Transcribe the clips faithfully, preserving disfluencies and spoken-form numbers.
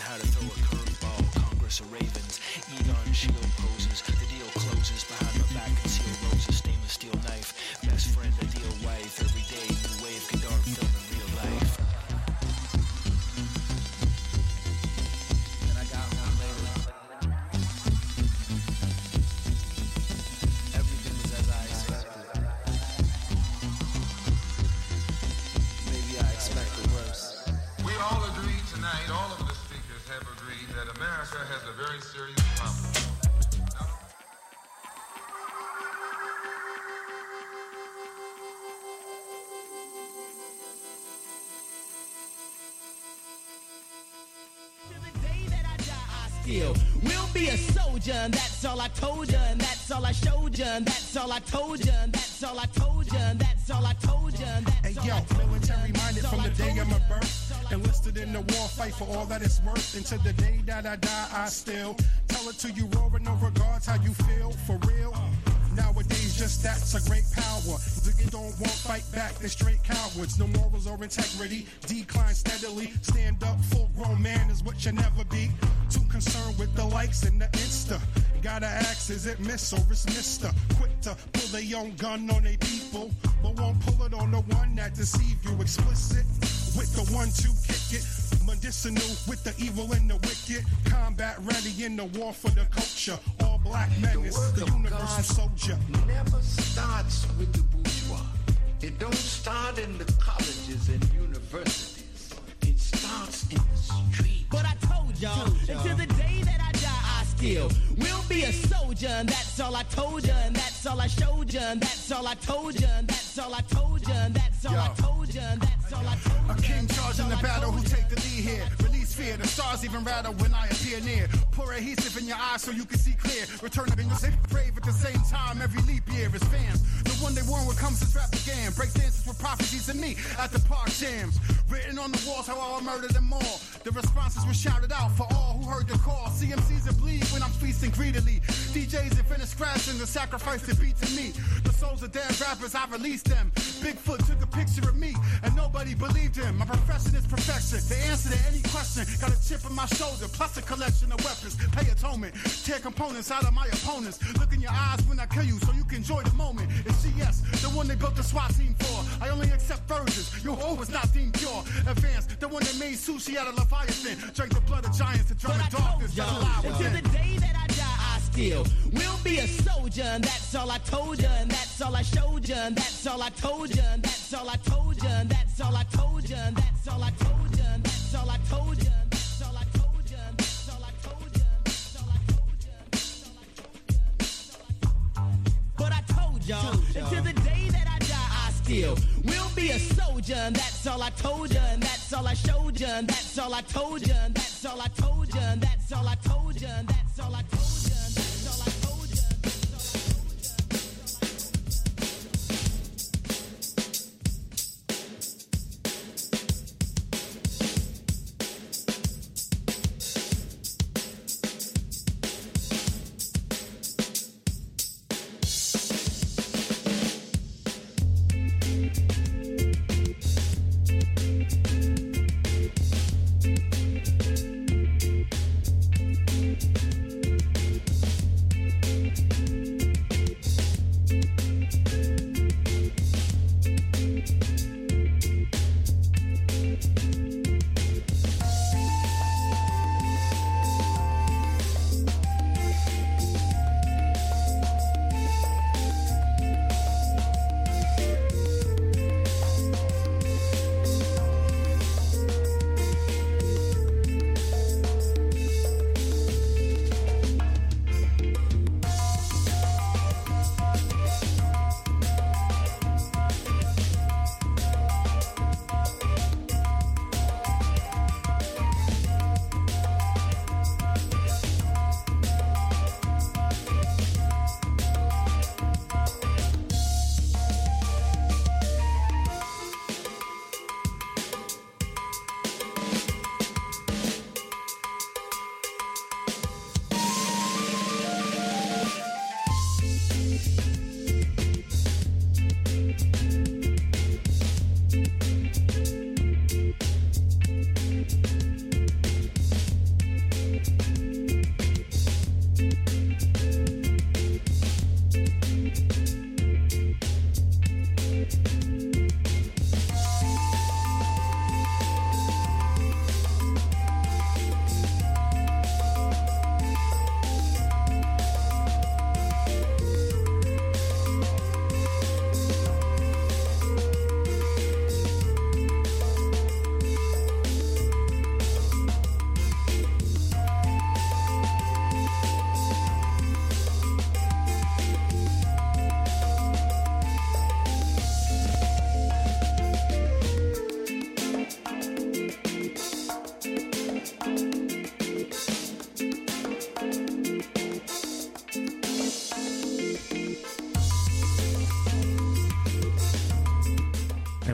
how to throw a curveball. Congress of ravens, Egon shield poses. The deal closes behind my back, conceal roses. Stainless steel knife, best friend, ideal wife. Every day, new wave, Godard film in real life. And I got home later. Everything was as I expected. Maybe I expected worse. We all agreed tonight, all of the speakers have agreed that America has a very serious problem. We'll be a soldier, and that's all I told ya, and that's all I showed ya, and that's all I told ya, and that's all I told ya, and that's all I told ya, and that's all I told ya. Hey yo, military minded from the day of my birth, enlisted in the war fight for all that it's worth. Until the day that I die, I still tell it to you, roaring no regards how you feel, for real. Nowadays, just that's a great power. Niggas don't want fight back, they're straight cowards. No morals or integrity, decline steadily. Stand up, full grown man is what you never be. Too concerned with the likes and the Insta. Gotta ask, is it miss or is mister? Quick to pull their own gun on their people, but won't pull it on the one that deceive you. Explicit with the one two kick it. Medicinal with the evil and the wicked. Combat ready in the war for the culture. All black menace, the, the universal soldier. Never starts with the bourgeois. It don't start in the colleges and universities. It starts in the street. But I told y'all, told y'all. Until the day that I die, I still will be a soldier, and that's all I told ya, and that's all I showed ya, and that's all I told ya, and that's all I told ya, and that's all I told ya, and that's all I told ya. A king charging the battle, who take the lead here? Release fear, the stars even rattle when I appear near. Pour adhesive in your eyes so you can see clear. Return of innocent, brave at the same time. Every leap year is fans. The one they warn when comes to trap began. Break dances with prophecies of me at the park jams. Written on the walls how I murdered them all. The responses were shouted out for all who heard the call. C M Cs that bleed when I'm feasting greedily. D Js that finish scratching the sacrifice that beat to me. The souls of dead rappers, I released them. Bigfoot took a picture of me and nobody believed him. My profession is perfection. The answer to any question. Got a chip on my shoulder plus a collection of weapons. Pay atonement. Tear components out of my opponents. Look in your eyes when I kill you so you can enjoy the moment. It's G S, the one they built the SWAT team for. I only accept virgins. Your hoe is not deemed pure. Advanced, the one that made sushi out of Leviathan. Drank the blood of giants to drown the darkness that alive until the day that I die, I still will be a soldier, and that's all I told ya, and that's all I showed ya, and that's all I told ya, and that's all I told ya, and that's all I told ya, and that's all I told ya, and that's all I told ya, and that's all I told ya, and that's all I told ya, and that's all I told ya, and that's all I told ya. But I told y'all, until the day that I die, I still will be a soldier, and that's all I told ya, and that's all I showed ya, and that's all I told ya, and that's all I told ya, and that's all I told ya, and that's all I told ya, and that's all I told ya, and that's all I told ya.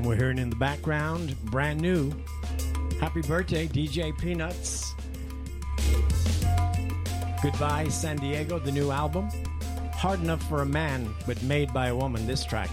And we're hearing in the background, brand new. Happy birthday, D J Peanuts. Goodbye, San Diego, the new album. Hard Enough for a Man, but Made by a Woman, this track.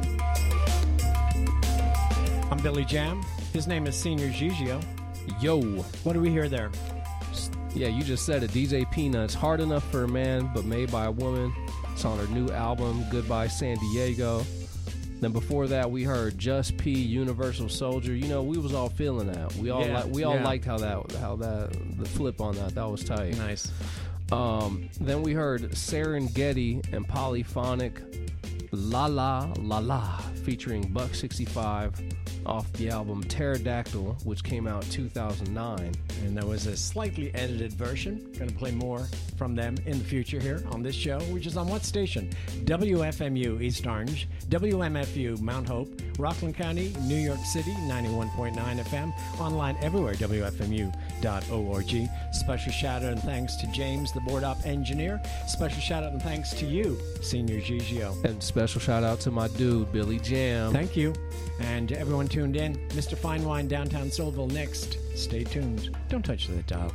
I'm Billy Jam. His name is Senior Gigio. Yo. What do we hear there? Yeah, you just said it. D J Peanuts, Hard Enough for a Man, but Made by a Woman. It's on her new album, Goodbye San Diego. Then before that, we heard Just P, Universal Soldier. You know, we was all feeling that. We all yeah, li- we all yeah. liked how that how that the flip on that. That was tight. Nice. Um, then we heard Serengeti and Polyphonic, La La La La, featuring Buck sixty-five off the album Pterodactyl, which came out in two thousand nine. And there was a slightly edited version. Going to play more from them in the future here on this show, which is on what station? W F M U East Orange, W M F U Mount Hope, Rockland County, New York City, ninety-one point nine F M, online everywhere, W F M U dot org. Special shout out and thanks to James, the board op engineer. Special shout out and thanks to you, Senior Gigio. And special shout out to my dude, Billy Jam. Thank you. And to everyone tuned in, Mister Fine Wine, downtown Soulville next. Stay tuned. Don't touch the dial.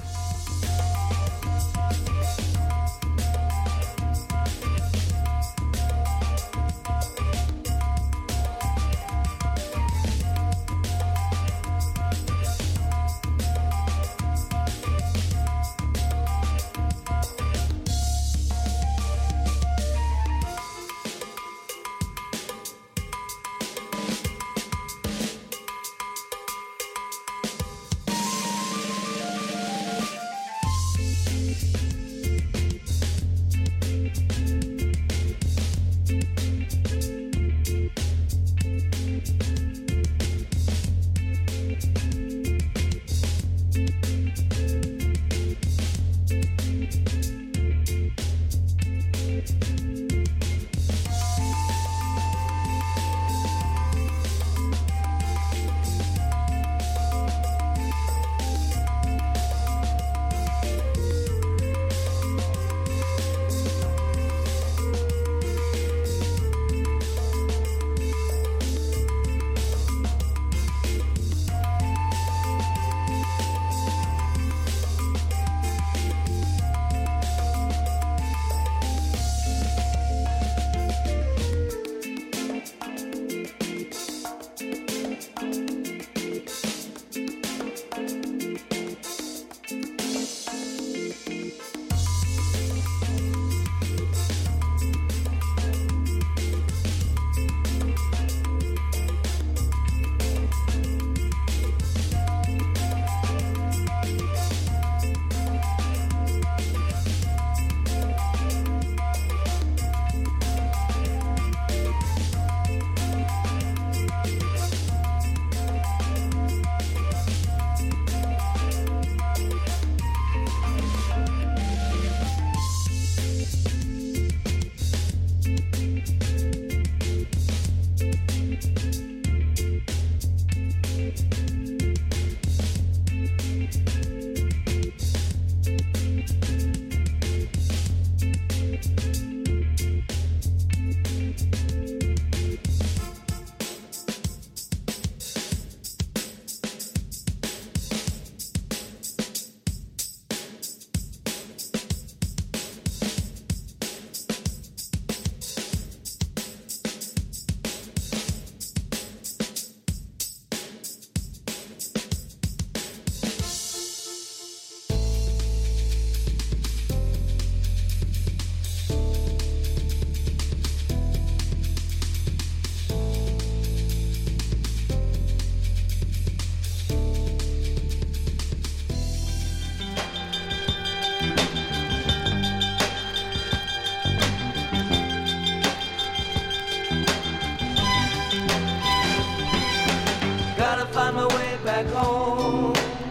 back home.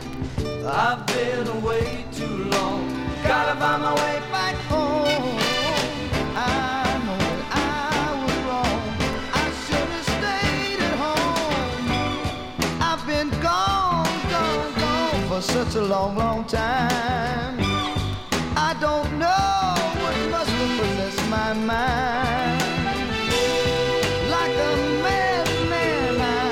I've been away too long. Gotta find my way back home. I know that I was wrong. I should have stayed at home. I've been gone, gone, gone for such a long, long time. I don't know what must have possessed my mind. Like a madman, I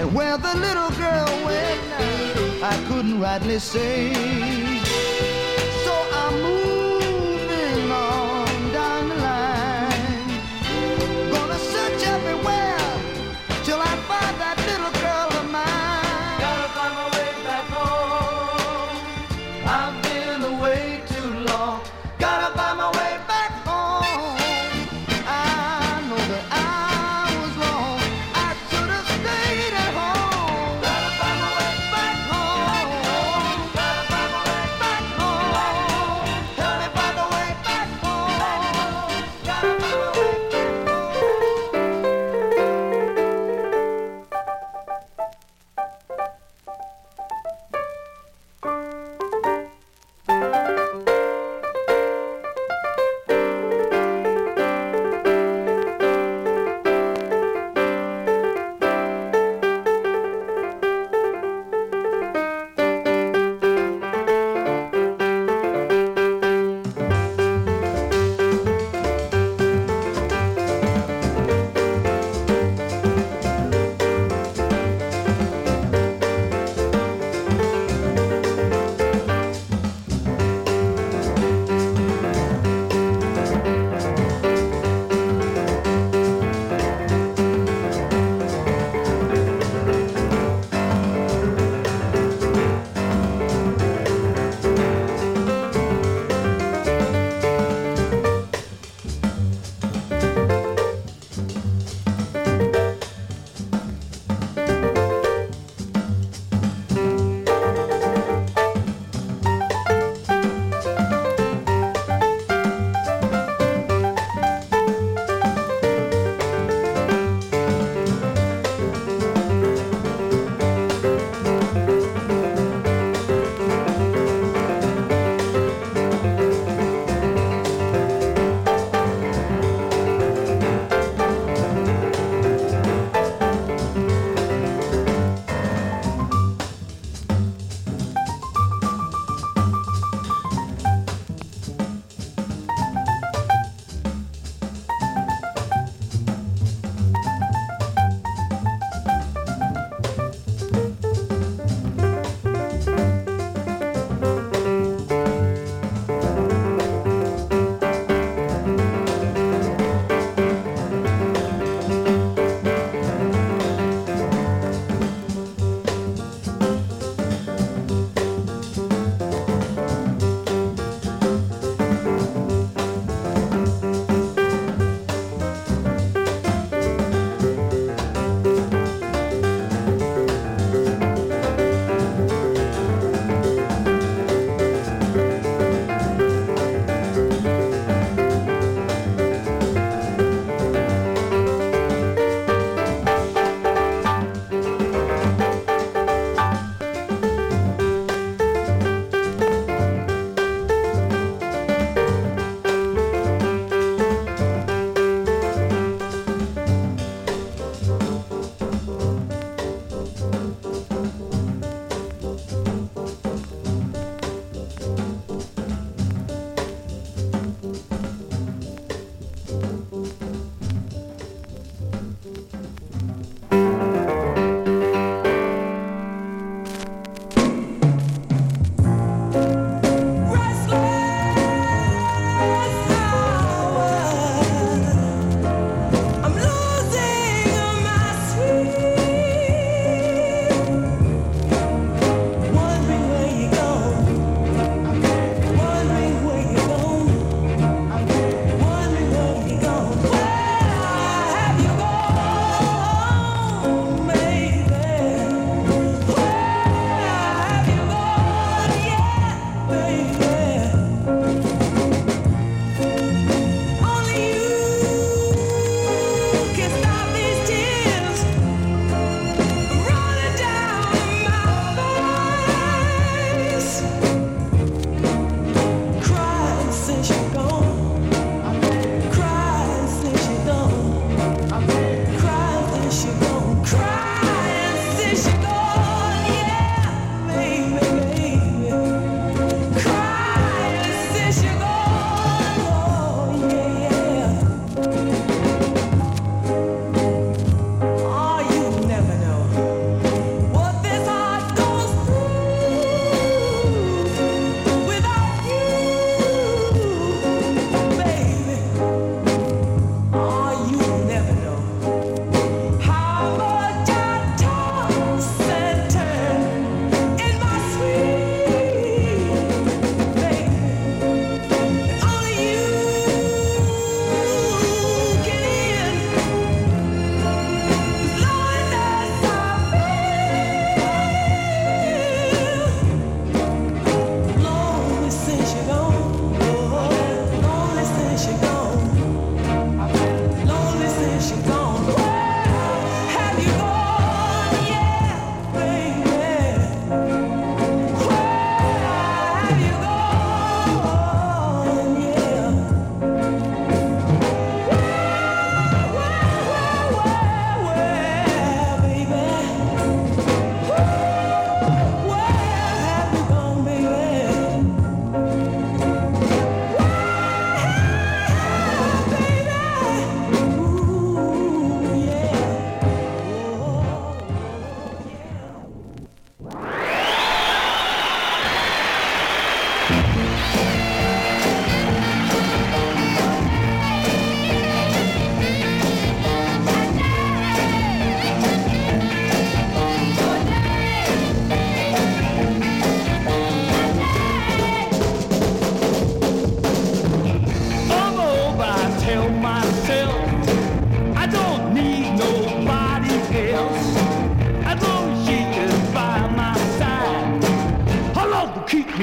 where the little girl went now, I couldn't rightly say. So I'm moving on down the line, gonna search everywhere till I find that little girl of mine. Gotta find my way back home. I've been away too long. Gotta find my way back home. I know that I was wrong. I should have stayed at home. Gotta find my way Back home. Gotta find my way Back home. Help me find my way back home. Gotta find my way back home.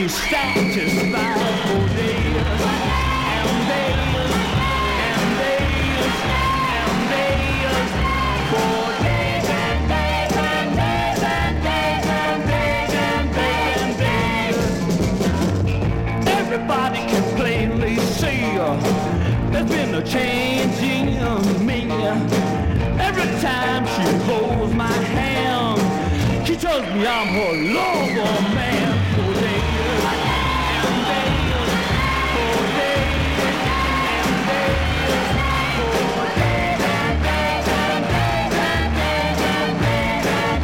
me satisfied for days and days and days and days, for days and days and days and days and days and days and days. Everybody can plainly see uh, there's been a change in me. Every time she holds my hand, she tells me I'm her lover man. For days and days, for days and days, for days and days and days and days and days and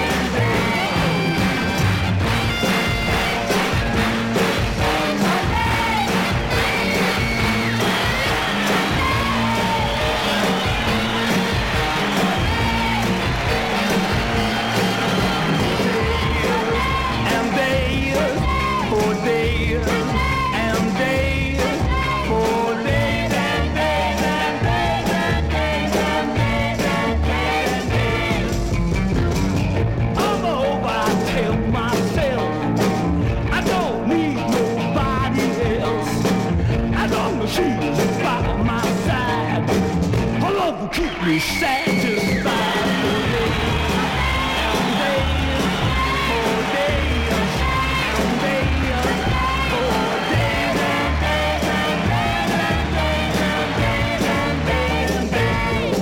keep me satisfied for days and days, for days and days, for days and days and days and days and days and days and days.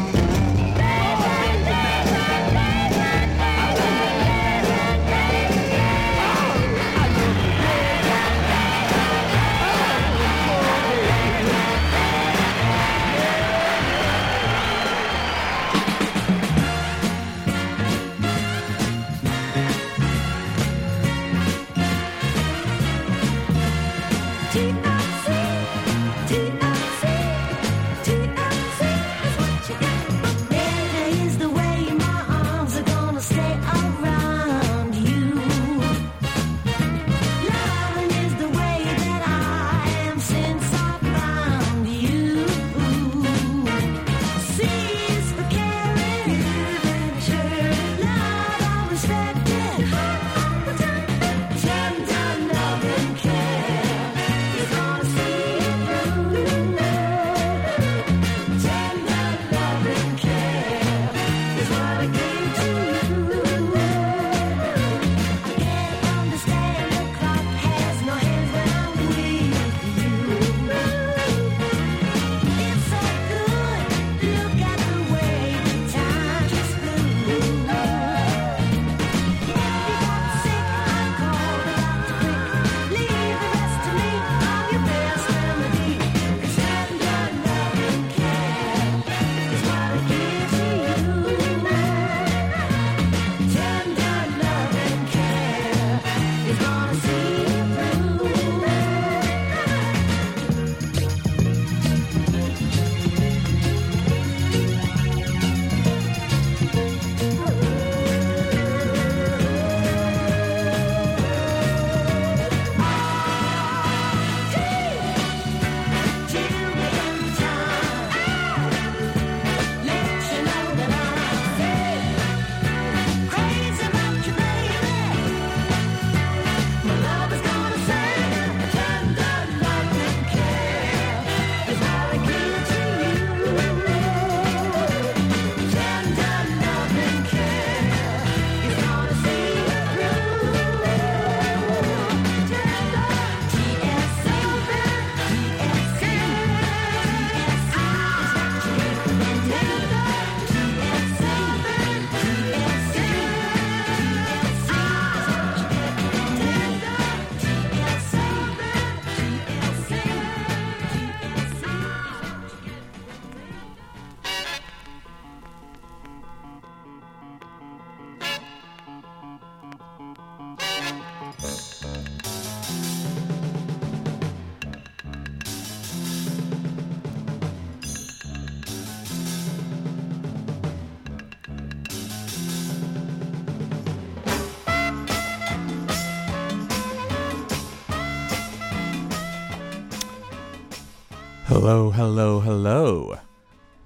Hello, hello, hello.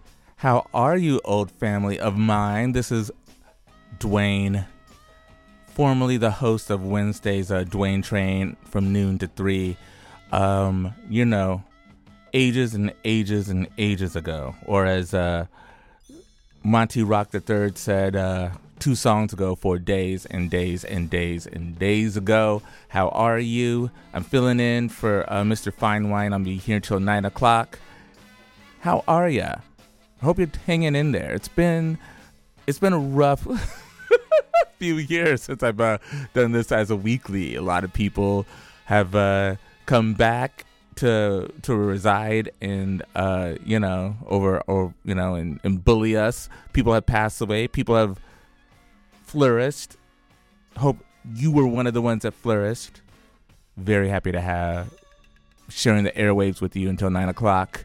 How are you, old family of mine? This is Dwayne formerly the host of Wednesday's uh, Dwayne Train from noon to three. Um, you know, ages and ages and ages ago. Or as uh, Monty Rock the Third said uh, two songs ago, for days and days and days and days ago. How are you? I'm filling in for uh, Mister Fine Wine. I'll be here till nine o'clock. How are ya? I hope you're hanging in there. It's been, it's been a rough few years since I've uh, done this as a weekly. A lot of people have uh, come back to to reside and uh, you know over or you know and, and bully us. People have passed away. People have flourished. Hope you were one of the ones that flourished. Very happy to have sharing the airwaves with you until nine o'clock.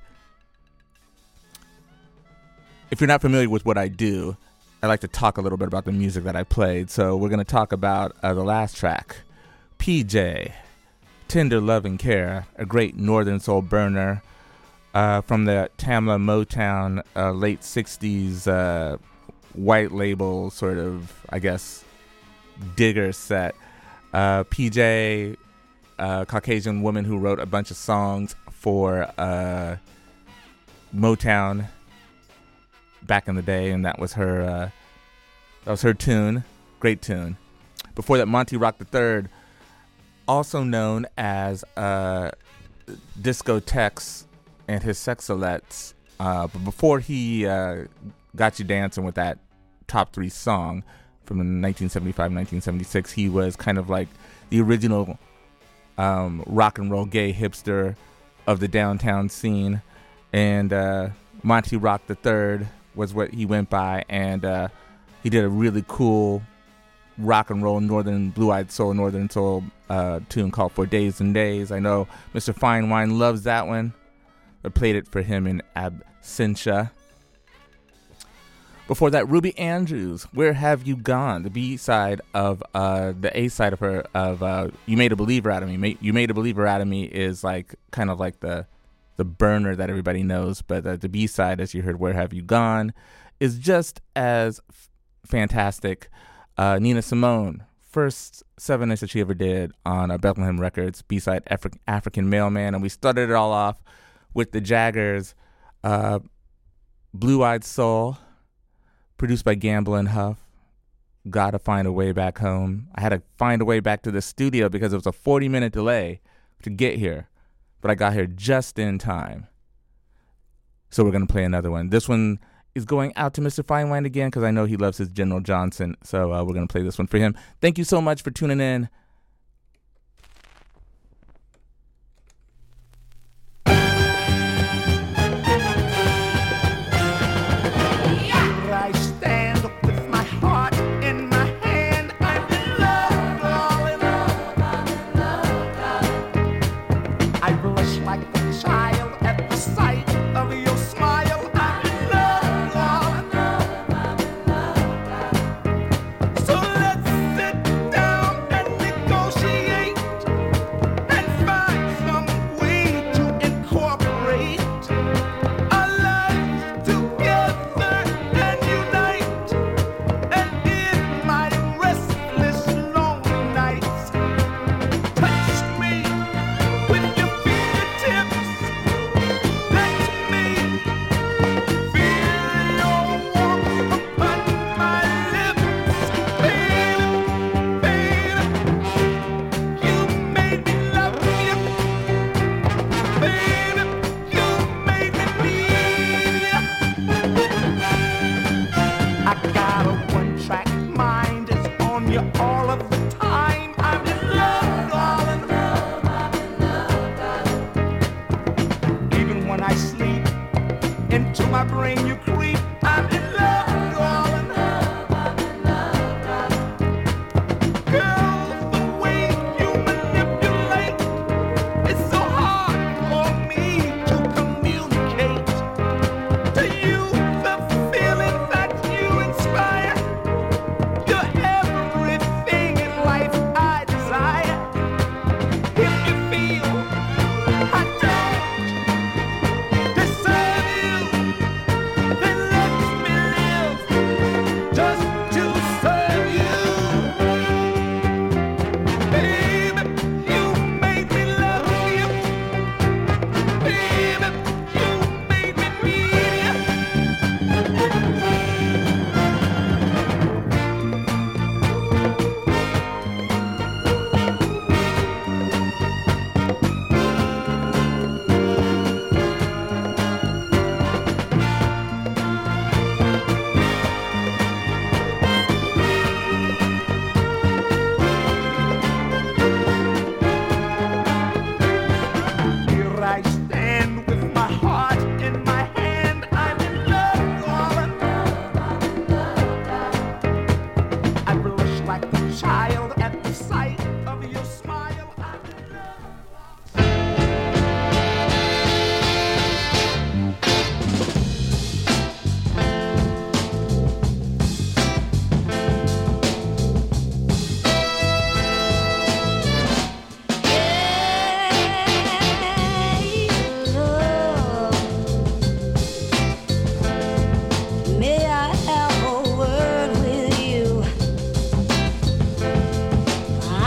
If you're not familiar with what I do, I like to talk a little bit about the music that I played. So we're going to talk about uh, the last track, P J, Tender Love and Care, a great Northern Soul burner uh, from the Tamla Motown uh, late sixties uh, white label sort of, I guess, digger set. Uh, P J, a Caucasian woman who wrote a bunch of songs for uh, Motown back in the day, and that was her uh, that was her tune. Great tune. Before that, Monty Rock the Third, also known as uh, Disco Tex and his Sexalettes. Uh, but before he uh, got you dancing with that top three song from nineteen seventy-five, nineteen seventy-six, he was kind of like the original um, rock and roll gay hipster of the downtown scene. And uh, Monty Rock the Third was what he went by, and uh, he did a really cool rock and roll northern blue-eyed soul, northern soul uh, tune called For Days and Days. I know Mister Fine Wine loves that one. I played it for him in absentia. Before that, Ruby Andrews, Where Have You Gone? The B-side of uh, the A-side of her of uh, You Made a Believer Out of Me. You Made a Believer Out of Me is like kind of like the the burner that everybody knows, but uh, the B-side, as you heard, Where Have You Gone, is just as f- fantastic. Uh, Nina Simone, first seven inch that she ever did on uh, Bethlehem Records, B-side Afri- African Mailman, and we started it all off with the Jaggers, uh, Blue-Eyed Soul, produced by Gamble and Huff. Gotta Find a Way Back Home. I had to find a way back to the studio because it was a forty minute delay to get here, but I got here just in time. So we're going to play another one. This one is going out to Mister Fine Wine again because I know he loves his General Johnson. So uh, we're going to play this one for him. Thank you so much for tuning in. Deserve you. the sight of your smile. I May I have a word with you?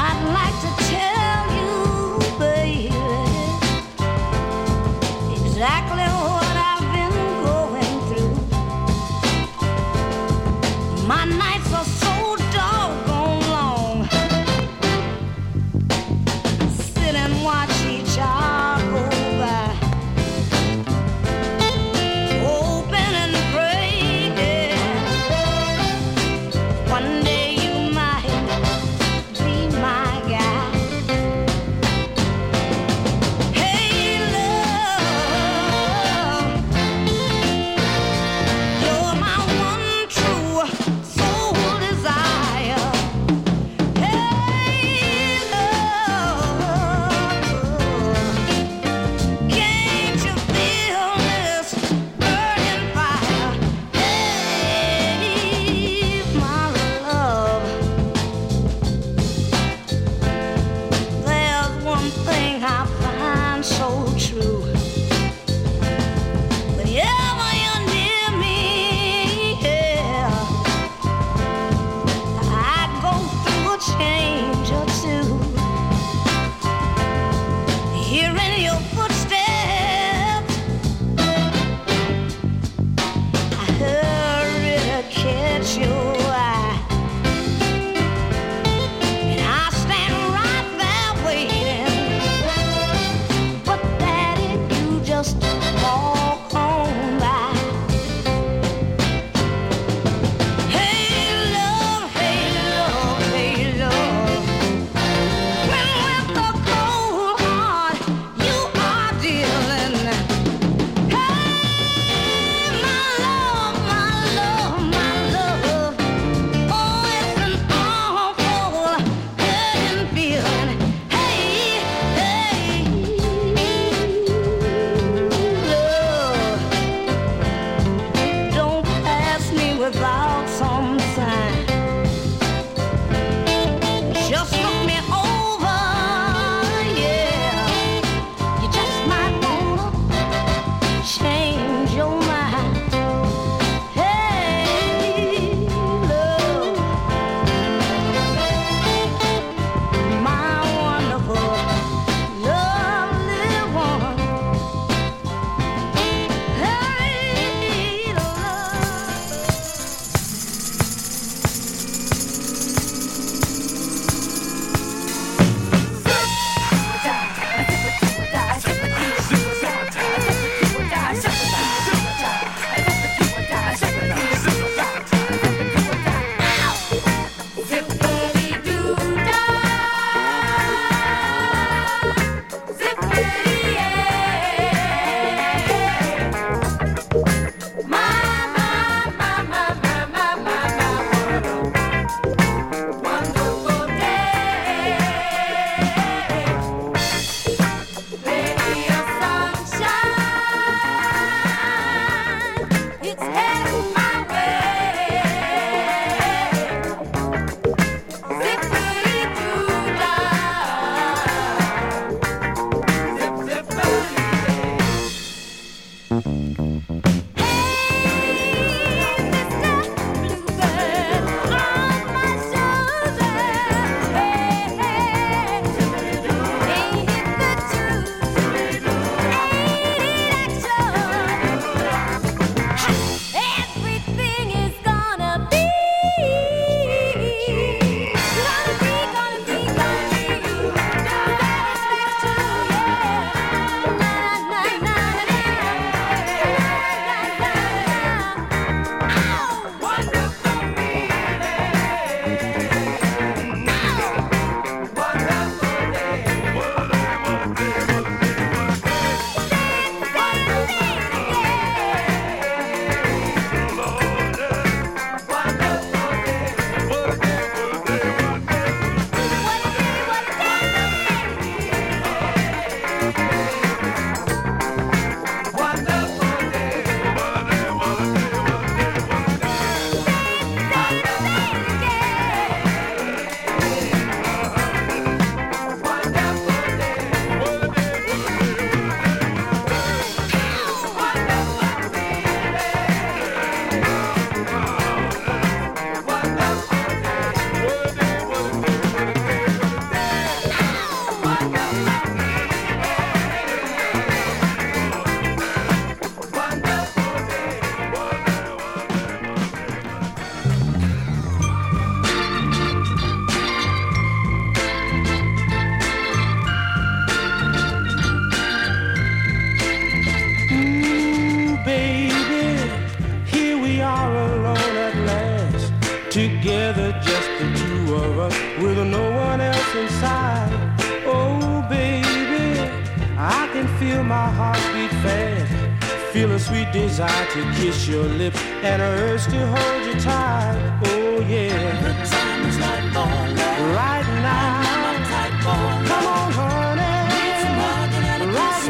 with no one else inside. Oh baby, I can feel my heart beat fast, feel a sweet desire to kiss your lips and a urge to hold you tight. Oh yeah, the time is right for love. Right now, come on honey, right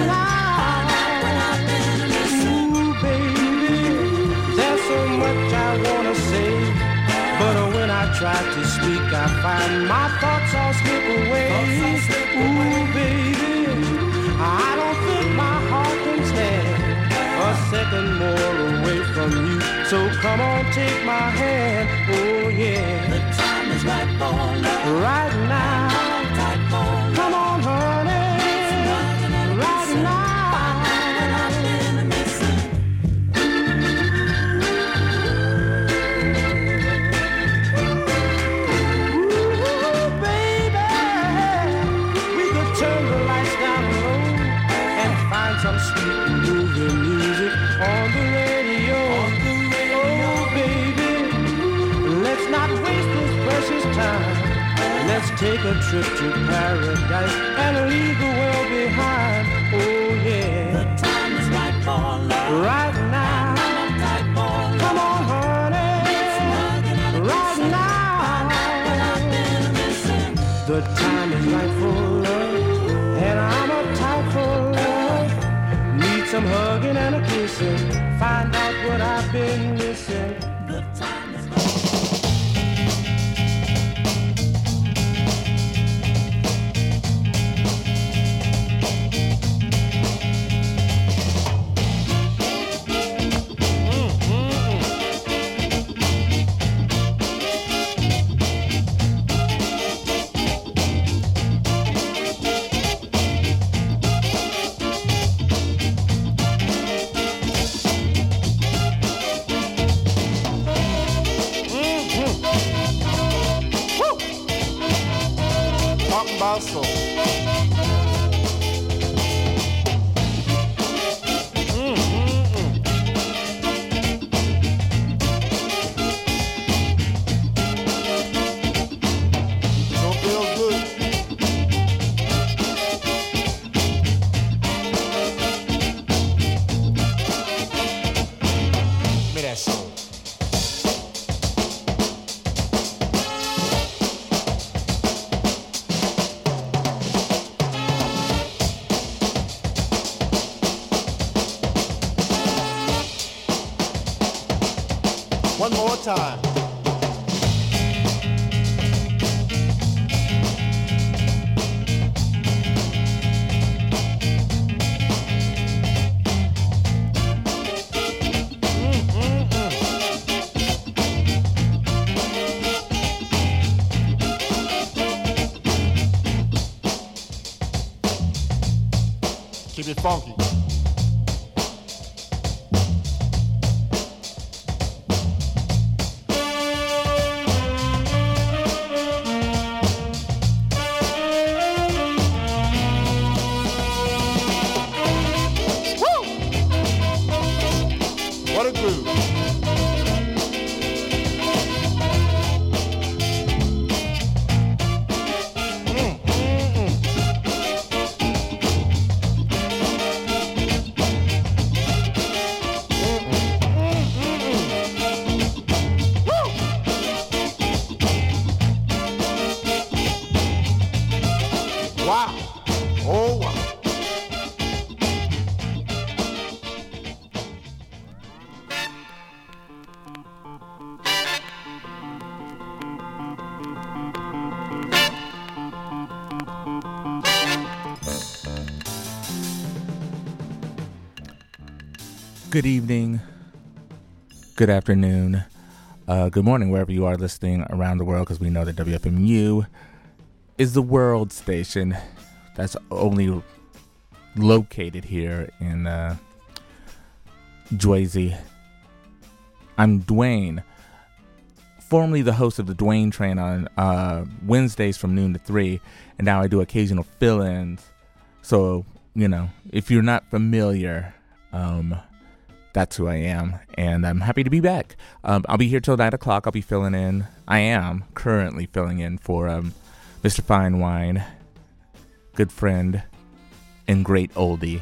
now. Ooh baby, there's so much I wanna say, but when I try to speak I find my thoughts all slip away. Ooh baby, I don't think my heart can stand a second more away from you. So come on, take my hand. Oh yeah, the time is right for love. Right now, come on honey, right now. Ooh baby, we could turn the lights down low and find some sweet moving music on the radio. On the radio. Oh baby, let's not waste this precious time. Let's take a trip to paradise and leave the world behind. Oh yeah, the time is right for love. Right now, come on honey, right now. The time is right for love, and I'm uptight for love. Need some hugging and a kissing, find out what I've been missing. The time is right. Basso. Mm, mm, mm. Don't feel good. Give me that song. One more time. Mm, mm, mm. Keep it funky. What a groove. Mm, mm, mm. Wow. Oh, wow. Good evening, good afternoon, uh, good morning, wherever you are listening around the world, because we know that W F M U is the world station that's only located here in uh, Jersey. I'm Dwayne, formerly the host of the Dwayne Train on uh, Wednesdays from noon to three, and now I do occasional fill-ins. So, you know, if you're not familiar, um... that's who I am, and I'm happy to be back. Um, I'll be here till nine o'clock. I'll be filling in. I am currently filling in for um, Mister Fine Wine, good friend, and great oldie.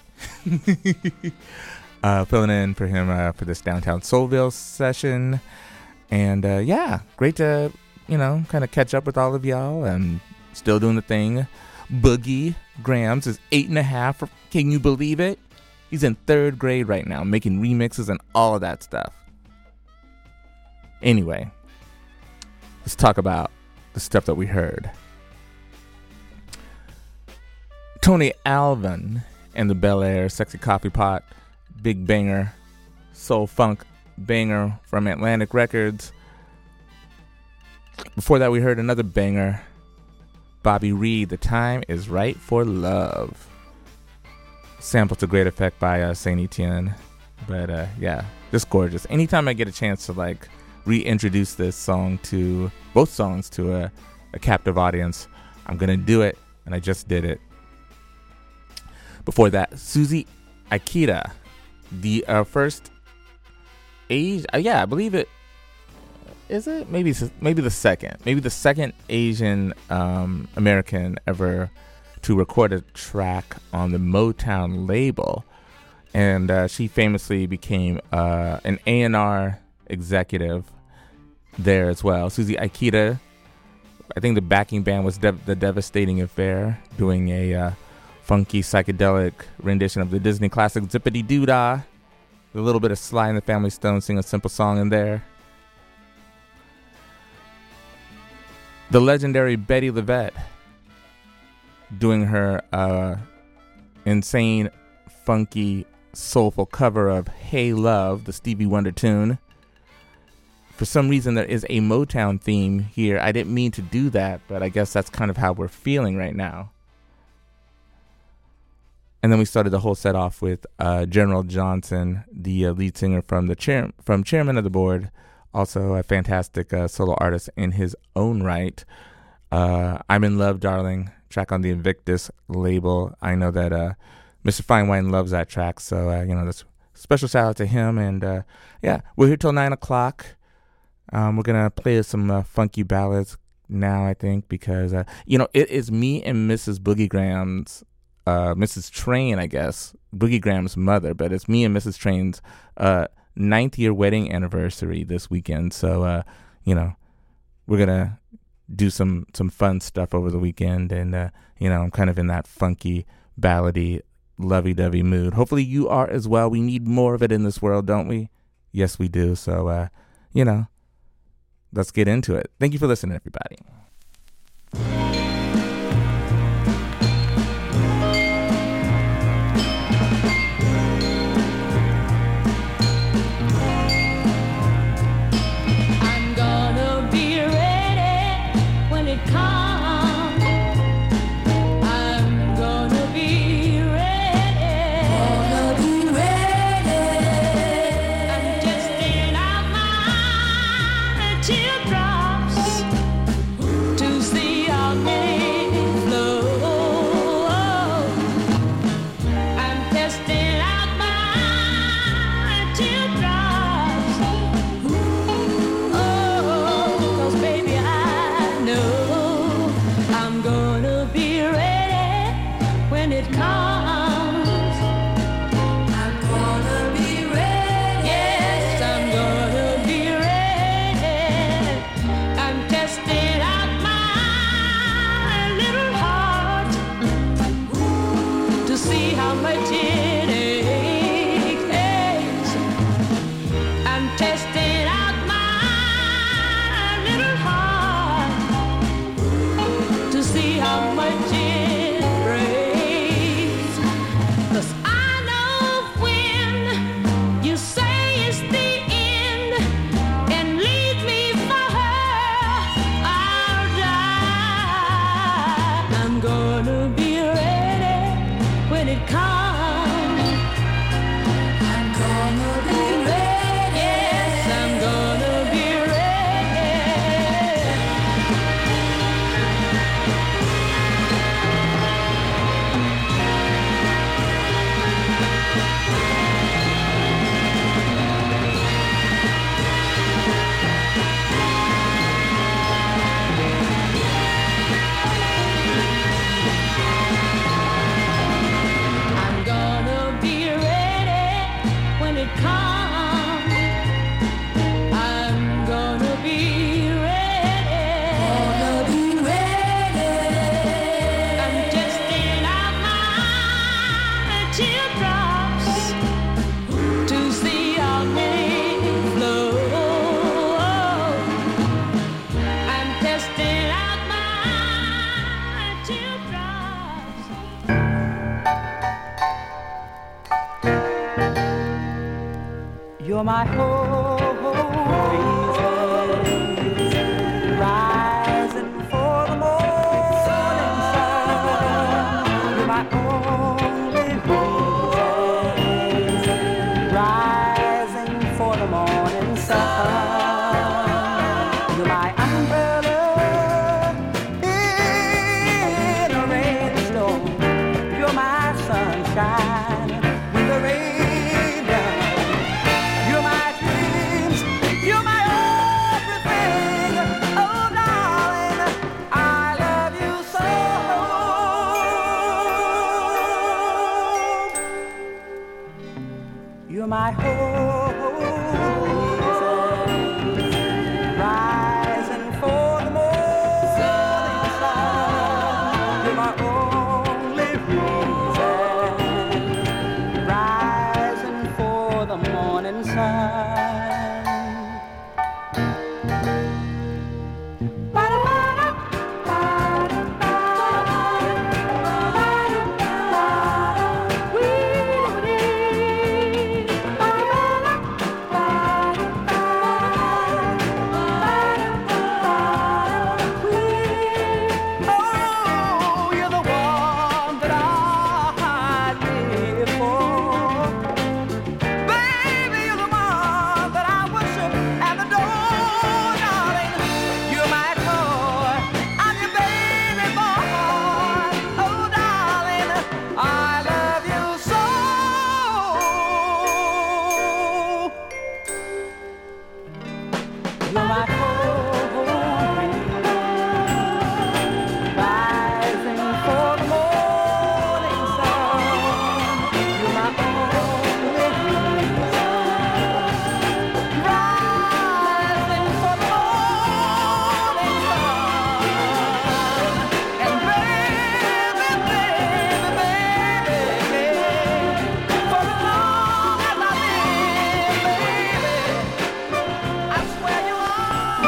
uh, filling in for him uh, for this Downtown Soulville session. And uh, yeah, great to, you know, kind of catch up with all of y'all. And still doing the thing. Boogie Grams is eight and a half. Can you believe it? He's in third grade right now, making remixes and all of that stuff. Anyway, let's talk about the stuff that we heard. Tony Alvin and the Bel Air, Sexy Coffee Pot, big banger, soul funk banger from Atlantic Records. Before that, we heard another banger, Bobby Reed, The Time Is Right for Love. Sample to great effect by uh, Saint Etienne. But uh, yeah, just gorgeous. Anytime I get a chance to like reintroduce this song to, both songs to a, a captive audience, I'm going to do it. And I just did it. Before that, Susie Akita, the uh, first Asian, uh, yeah, I believe it, is it? Maybe maybe the second, maybe the second Asian um, American ever to record a track on the Motown label. And uh, she famously became uh, an A and R executive there as well. Susie Akita, I think the backing band was Dev- The Devastating Affair, doing a uh, funky psychedelic rendition of the Disney classic Zippity Doo-Dah. A little bit of Sly and the Family Stone sing a simple song in there. The legendary Betty LaVette doing her uh, insane, funky, soulful cover of Hey Love, the Stevie Wonder tune. For some reason, there is a Motown theme here. I didn't mean to do that, but I guess that's kind of how we're feeling right now. And then we started the whole set off with uh, General Johnson, the uh, lead singer from the chair- from Chairman of the Board, also a fantastic uh, solo artist in his own right. Uh, I'm in Love, Darling, track on the Invictus label. I know that uh, Mister Fine Wine loves that track, so uh, you know, that's special shout out to him. And uh, yeah, we're here till nine o'clock. Um, we're gonna play some uh, funky ballads now, I think, because uh, you know, it is me and Missus Boogie Grams. Uh, Missus Train, I guess, Boogie Graham's mother, but it's me and Missus Train's uh, ninth year wedding anniversary this weekend. So, uh, you know, we're going to do some, some fun stuff over the weekend. And, uh, you know, I'm kind of in that funky, ballady, lovey-dovey mood. Hopefully you are as well. We need more of it in this world, don't we? Yes, we do. So, uh, you know, let's get into it. Thank you for listening, everybody. Gonna be ready when it comes. You're my hope, reason, rising for the morning sun. You're my only reason, rising for the morning sun. You're my umbrella in a rainstorm. You're my sunshine when the rain done. You're my dreams. You're my everything. Oh, darling, I love you so. You're my hope, reason, rising for the morning sun. You're my only reason, rising for the morning sun. Oh, you're the one that I live for. Baby, you're the one that I worship and adore, darling. You're my toy, I'm your baby boy. Oh, darling, I love you so. You're my hope, rising for the morning sun. You're my only reason, rising for the morning sun. And baby, baby, baby, for as long as I live, baby, I swear you are.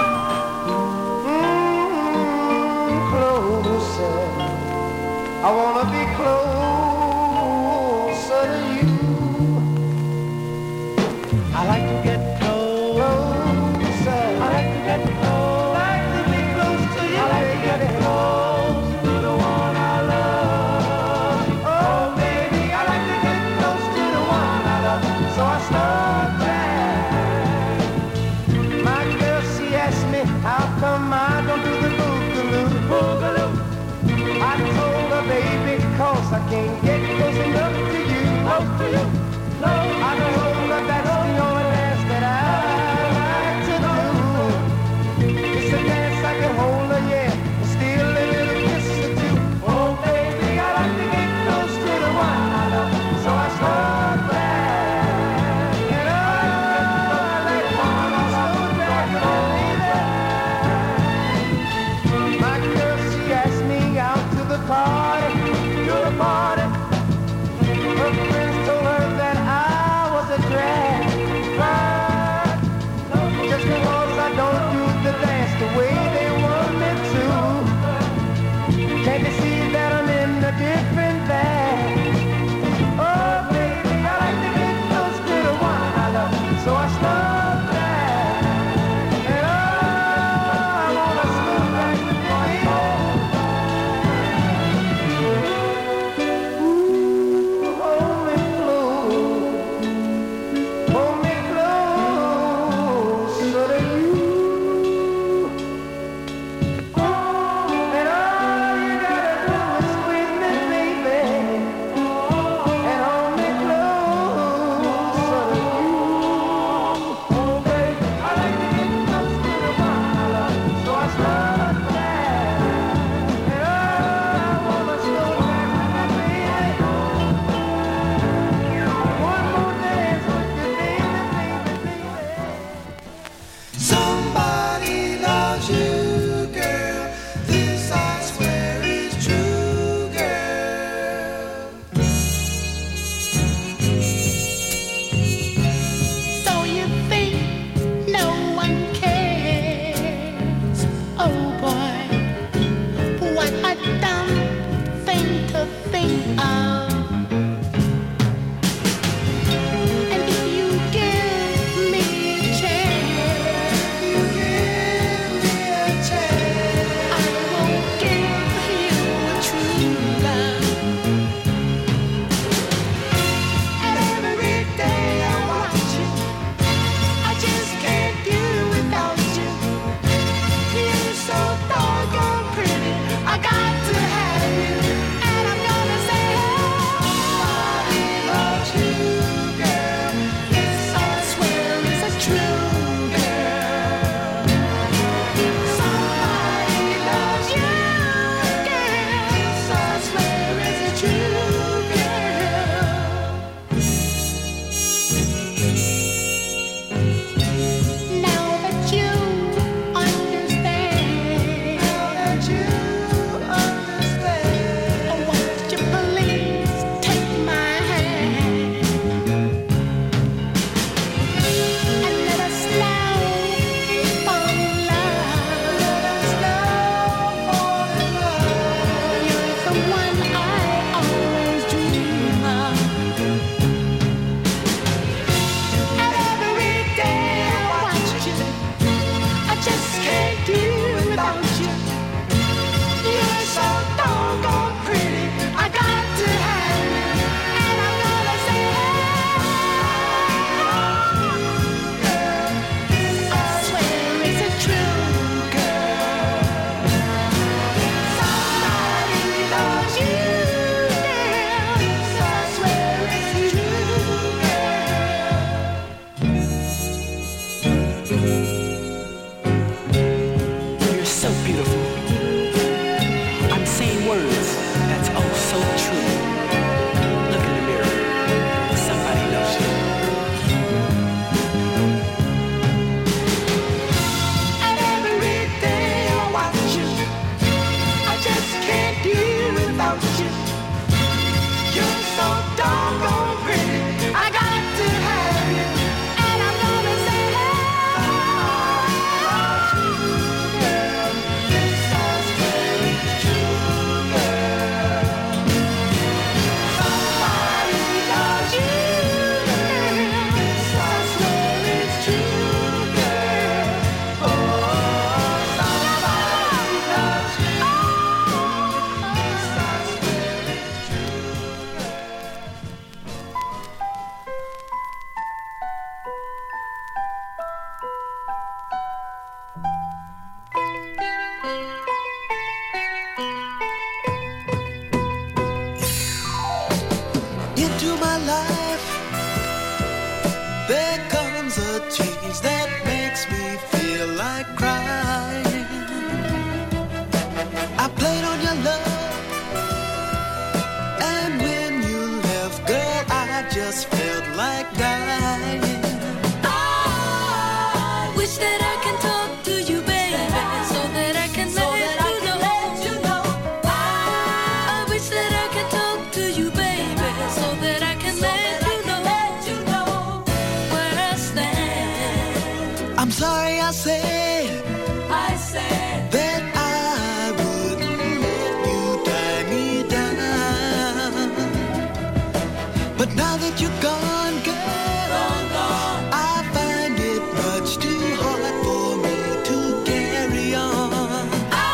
Mm, closer. I wanna be closer to you. I like to get Closer. I like to get close. I like to be close to you. I like to get baby. close to the one I love. Oh, baby, I like to get close to the one I love. So I slow down. My girl, she asked me how come I don't do the boogaloo. Boogaloo. I told her, baby, cause I can't get close enough to you. Close to you. I told her that's the only dance that I like to do. It's a dance I can hold her, yeah, and steal a little kiss or two. Oh, baby, I like to get close to the one I love, so I slow down. And oh, I like to slow down, baby. My girl, she asked me out to the party, to the party. Her friends told her that I was a drag. But just because I don't do the dance the way they want me to, can't they see that I'm in a different bag? Oh, baby, I like to get close to the one I love, so I slow down. And oh, I wanna slow down, baby. You're so doggone pretty. I got to have you, and I'm gonna say, into my life there comes a change that makes me feel like crying. I played on your love, and when you left, girl, I just felt like dying. I wish that I can talk to you, baby, so that I can let you know. I wish that I can talk to you, baby, so that I can let you know where I stand. I'm sorry I said I said that I wouldn't let you tie me down. But now that you're gone, girl, I find it much too hard for me to carry on.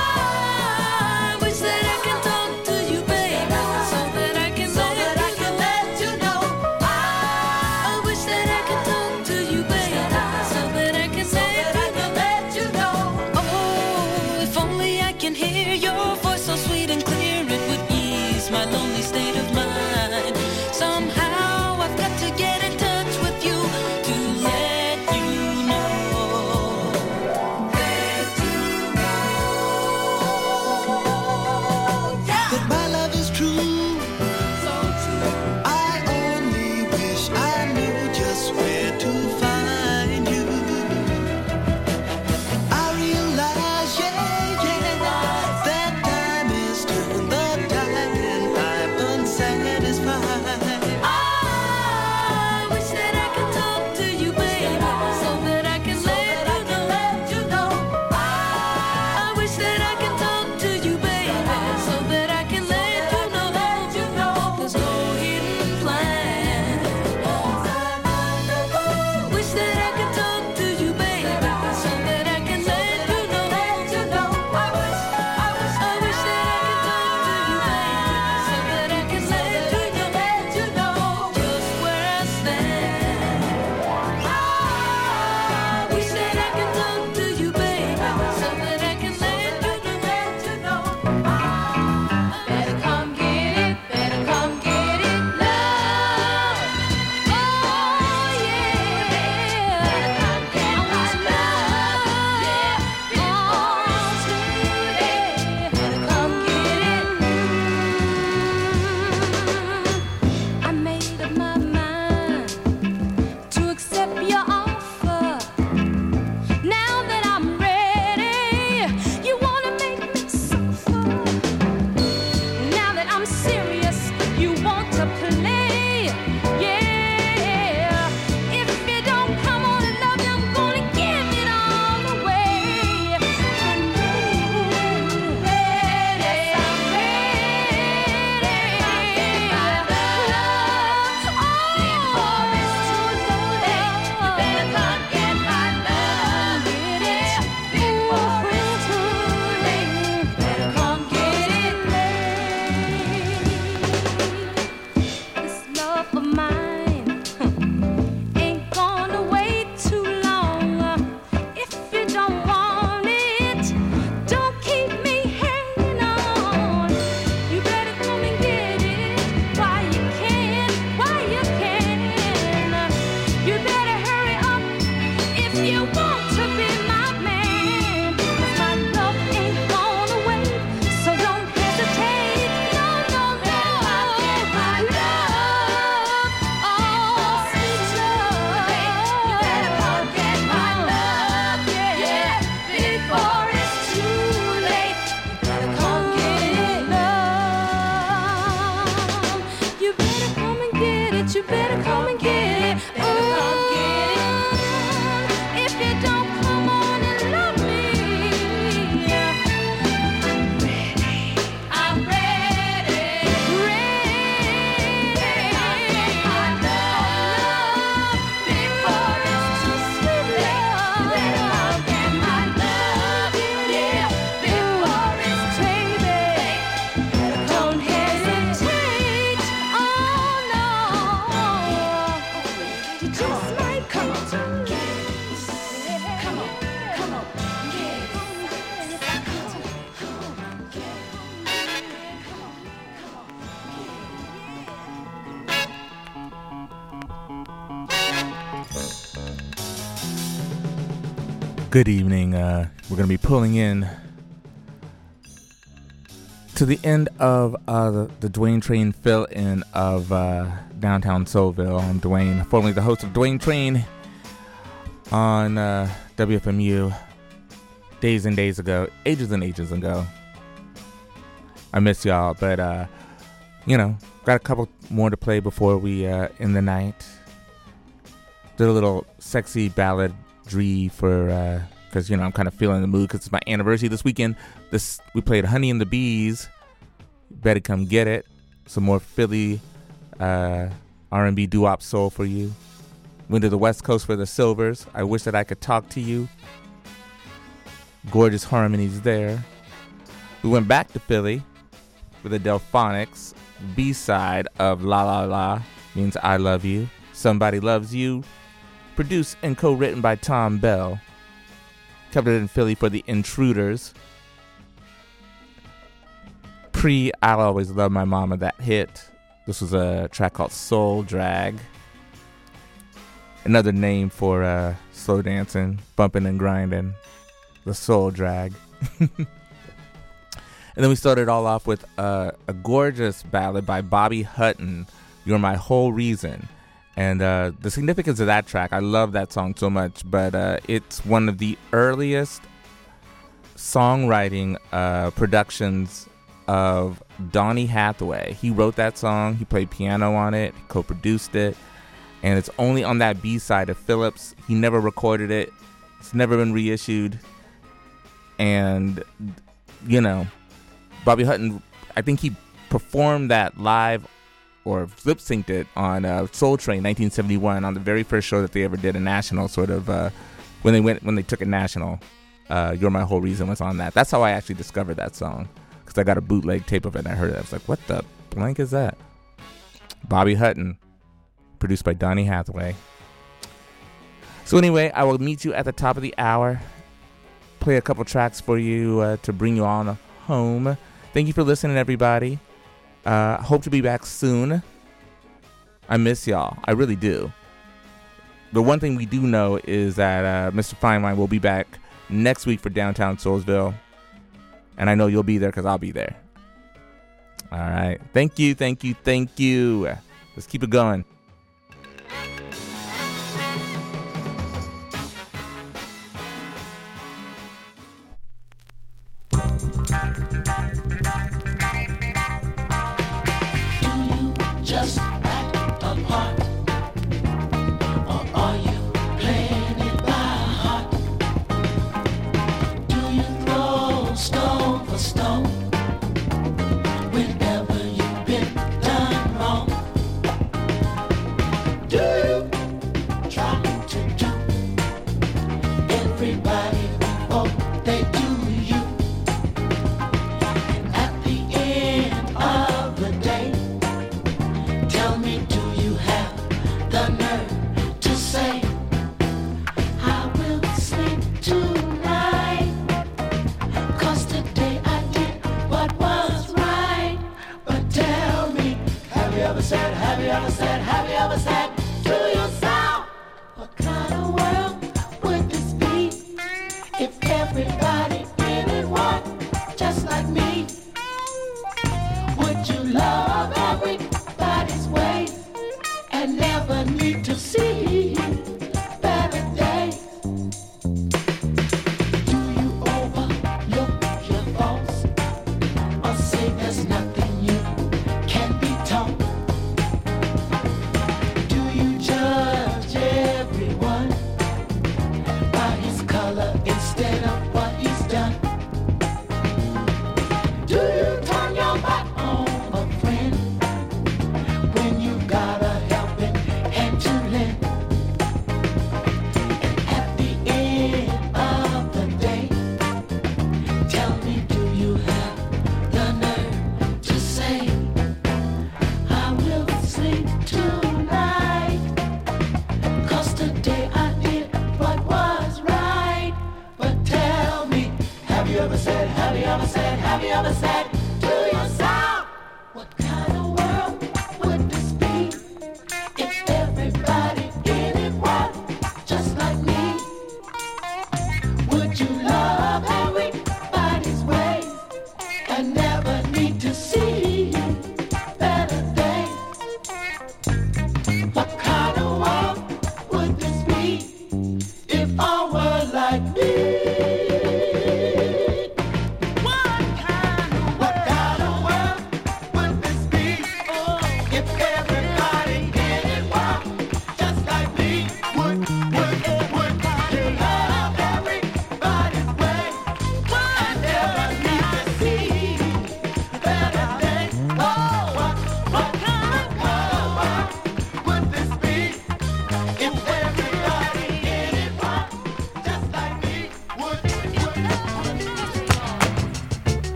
I wish that I can talk to you, baby, so that I can let you know. I wish that I could talk to you, baby, so that I can let you know. Oh, if only I can hear your voice so sweet and clear, it would ease my lonely state of mind. Somehow I've got to Good evening. Uh, we're going to be pulling in to the end of uh, the, the Dwayne Train fill-in of uh, Downtown Soulville. I'm Dwayne, formerly the host of Dwayne Train on uh, W F M U days and days ago, ages and ages ago. I miss y'all, but, uh, you know, got a couple more to play before we uh, end the night. Did a little sexy balladry for, because, uh, you know, I'm kind of feeling the mood because it's my anniversary this weekend. This We played Honey and the Bees, Better Come Get It. Some more Philly uh, R and B doo-wop soul for you. Went to the West Coast for the Silvers. I Wish That I Could Talk to You. Gorgeous harmonies there. We went back to Philly for the Delphonics. B-side of La La La means I Love You. Somebody Loves You. Produced and co-written by Tom Bell. Kept it in Philly for the Intruders. Pre I'll Always Love My Mama, that hit. This was a track called Soul Drag. Another name for uh, slow dancing, bumping and grinding. The Soul Drag. And then we started all off with uh, a gorgeous ballad by Bobby Hutton, You're My Whole Reason. And uh, the significance of that track, I love that song so much, but uh, it's one of the earliest songwriting uh, productions of Donny Hathaway. He wrote that song, he played piano on it, co-produced it, and it's only on that B-side of Phillips. He never recorded it. It's never been reissued. And, you know, Bobby Hutton, I think he performed that live or lip synced it on uh, Soul Train nineteen seventy-one on the very first show that they ever did, a national sort of uh, when they went when they took it national. Uh, You're My Whole Reason was on that. That's how I actually discovered that song, because I got a bootleg tape of it and I heard it. I was like, what the blank is that? Bobby Hutton, produced by Donny Hathaway. So anyway, I will meet you at the top of the hour. Play a couple tracks for you uh, to bring you on home. Thank you for listening, everybody. Uh, hope to be back soon. I miss y'all. I really do. The one thing we do know is that uh, Mister Fineline will be back next week for Downtown Soulsville. And I know you'll be there because I'll be there. All right. Thank you, thank you, thank you. Let's keep it going. Just act a part, or are you playing it by heart? Do you throw stone for stone whenever you've been done wrong? Do you try to do everybody before they do you? And at the end of the day, tell me, do you have the nerve to say, I will sleep tonight, 'cause today I did what was right. But tell me, have you ever said, have you ever said, have you ever said to yourself, what kind of world would this be if everybody did it was just like me? Would you love everybody's way and never need to see better days? Do you overlook your faults or say there's nothing you can be taught? Do you judge everyone by his color instead of what he's done? Do you turn your back on a friend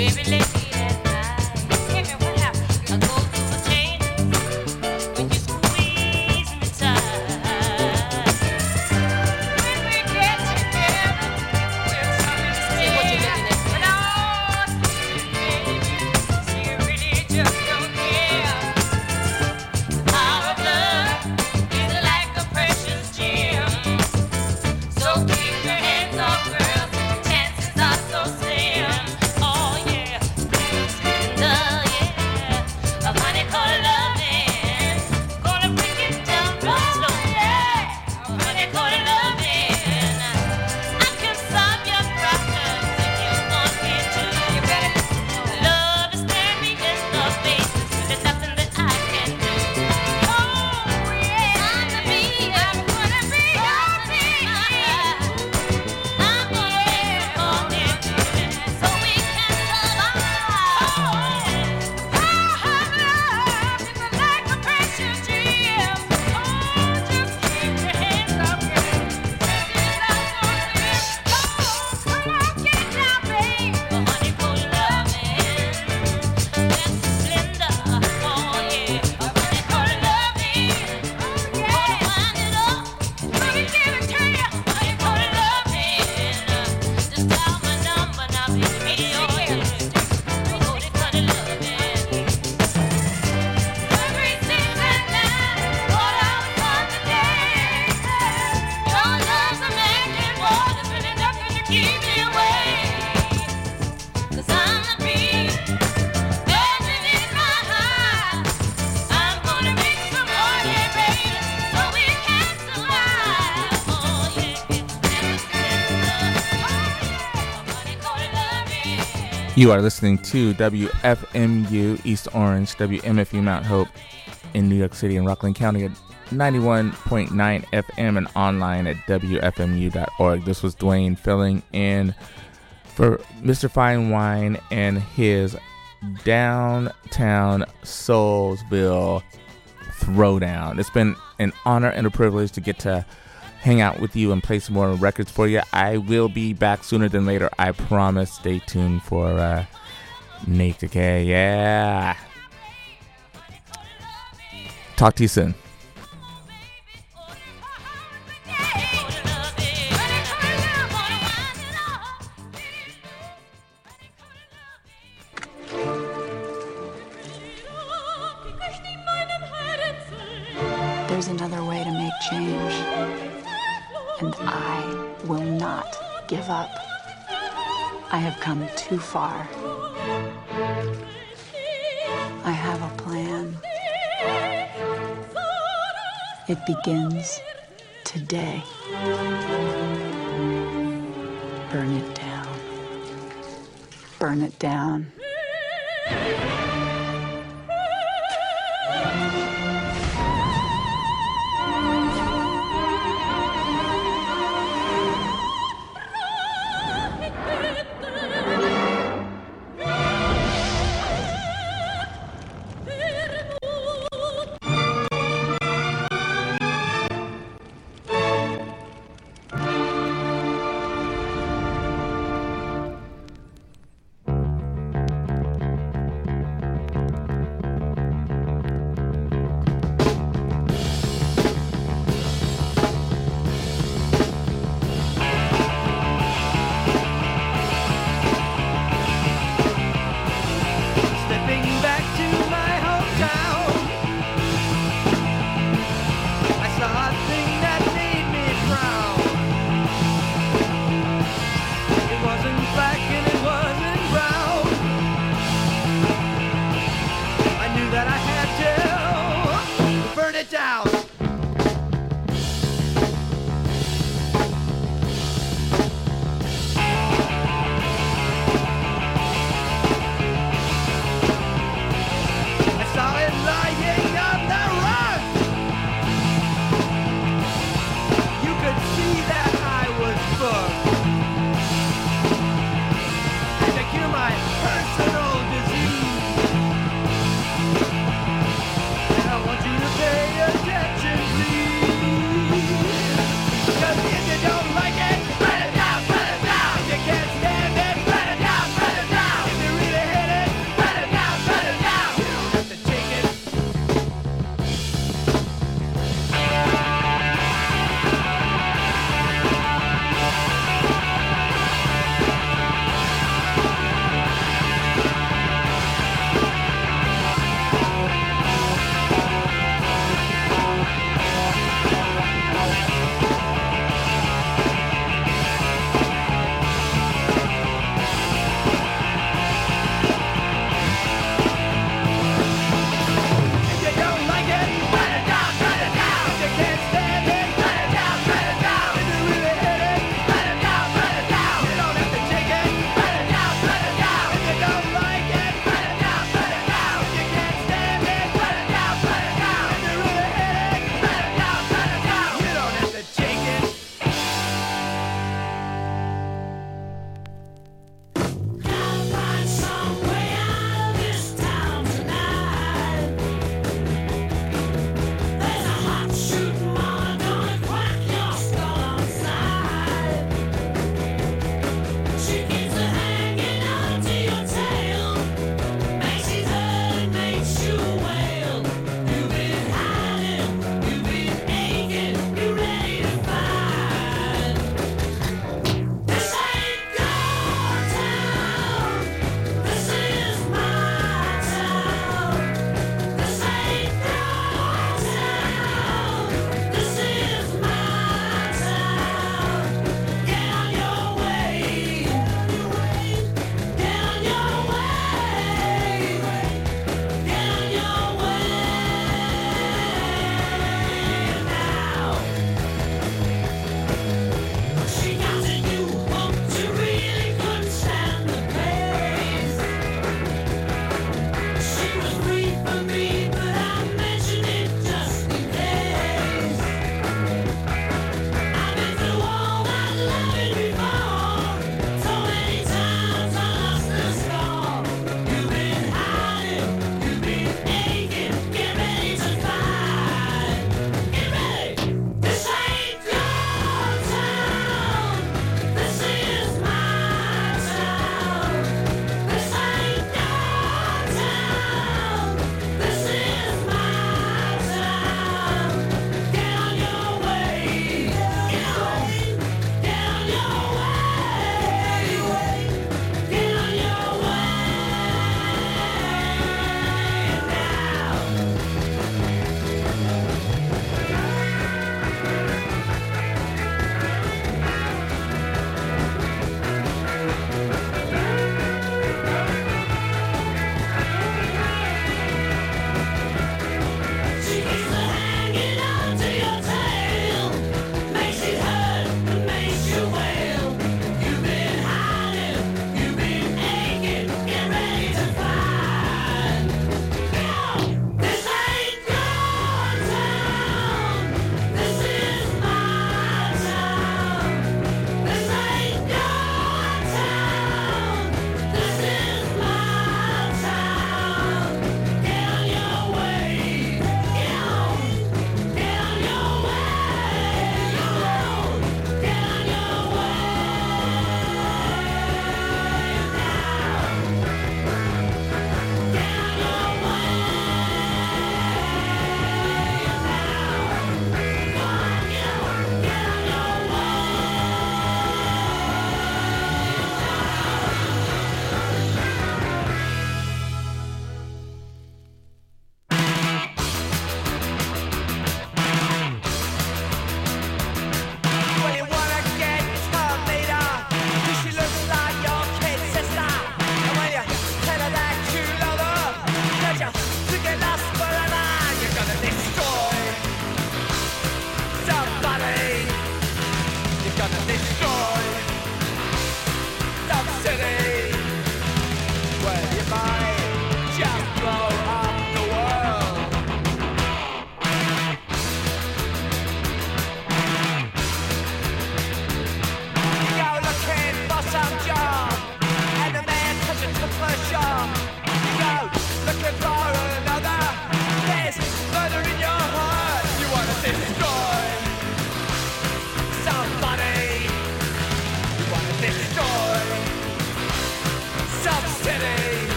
You are listening to W F M U East Orange, W M F U Mount Hope in New York City and Rockland County at ninety-one point nine F M and online at W F M U dot org. This was Dwayne filling in for Mister Fine Wine and his Downtown Soulsville Throwdown. It's been an honor and a privilege to get to hang out with you and play some more records for you. I will be back sooner than later, I promise. Stay tuned for uh, Nate Decay. Yeah. Talk to you soon. There's another way to make change, and I will not give up. I have come too far. I have a plan. It begins today. Burn it down. Burn it down.